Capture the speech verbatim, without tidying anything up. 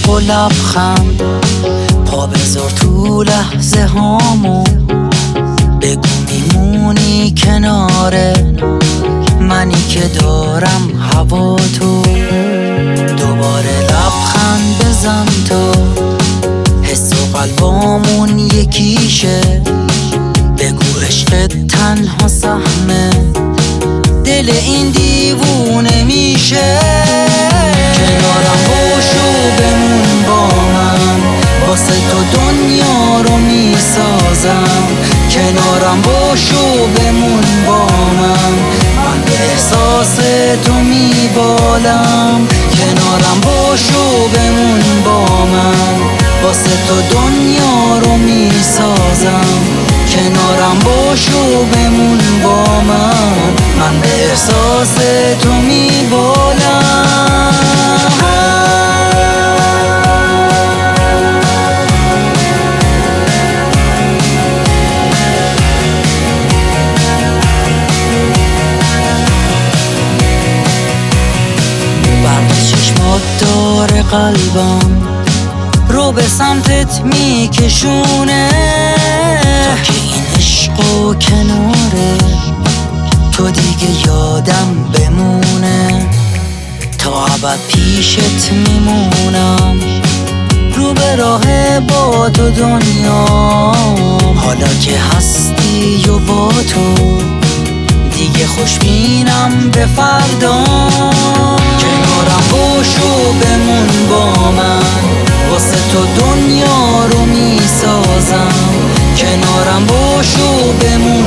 عشق و لبخند، پا بذار تو لحظه هامو، بگو میمونی کناره منی که دارم هوا تو. دوباره لبخند بزن تو، حس و قلبامون یکیشه، بگو عشق تنها سهمه دل این دیوونه میشه. کنارم باشو بمون با من، واسه تو دنیا رو میسازم. کنارم باشو بمون با من، من به احساس تو میبالم. کنارم باشو بمون با من، واسه تو دنیا رو میسازم. کنارم باشو بمون با من، من به احساس تو میبالم. برق چشمات داره قلبم رو به سمتت میکشونه، تا که این عشق و کناره تو دیگه یادم بمونه. تا ابد پیشت میمونم، رو به راه با تو دنیا، حالا که هستی و با تو دیگه خوشبینم به فردا. کنارم باشو بمون با من، واسه تو دنیا رو میسازم. کنارم باشو بمون